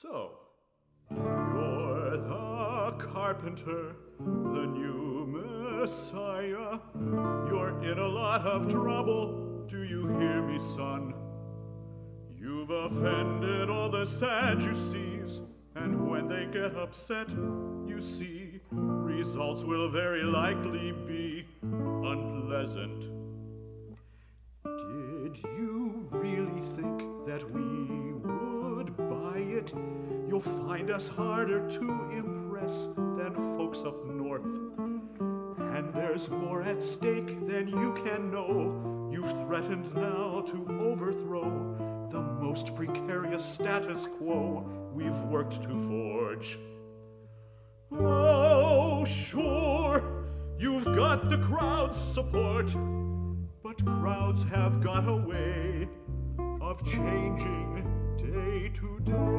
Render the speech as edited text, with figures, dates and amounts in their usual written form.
So, you're the carpenter, the new Messiah. You're in a lot of trouble, do you hear me, son? You've offended all the Sadducees, and when they get upset, you see, results will very likely be unpleasant. Did you really think that we would buy it? You'll find us harder to impress than folks up north. And there's more at stake than you can know. You've threatened now to overthrow the most precarious status quo we've worked to forge. Oh, sure, you've got the crowd's support, but crowds have got a way of changing day to day.